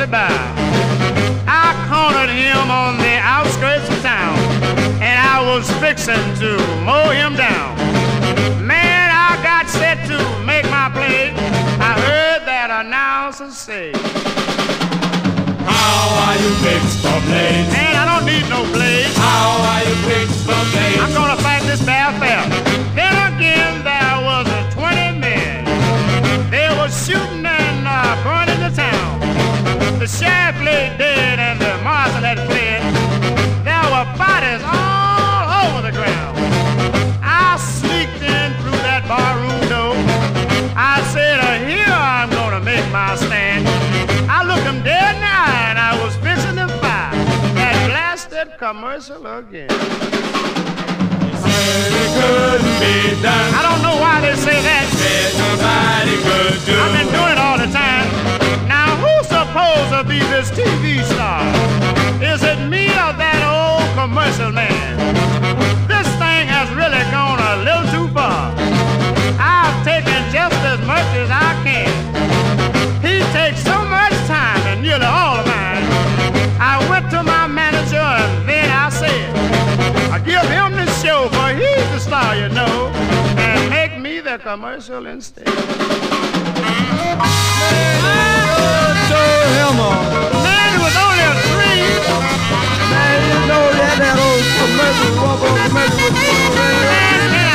by. I cornered him on the outskirts of town, and I was fixing to mow him down. Man, I got set to make my play. I heard that announcer say, how are you fixed for blades? man, I don't need no blades. How are you fixed for blades? I'm gonna fight this bear fair. Then again, there was 20 men. They were shooting and burning the town. The sheriff lay dead and the marshal had fled. There were bodies all over the ground. I sneaked in through that barroom door. I said, here I'm gonna make my stand. I looked him dead in the eye and I was fixing to fire that blasted commercial again. It couldn't be done. I don't know why they say that. Said nobody could do. I've been doing it all the time. Now who's supposed to be this TV star? Is it me or that old commercial man? This thing has really gone a little too far. I've taken just as much as I can. He takes so much time and nearly all of mine. I went to my manager and then I said, I give him the show, for he's the star, you know, and make me the commercial instead. Man, it was only a dream. Man, you know that old commercial, commercial was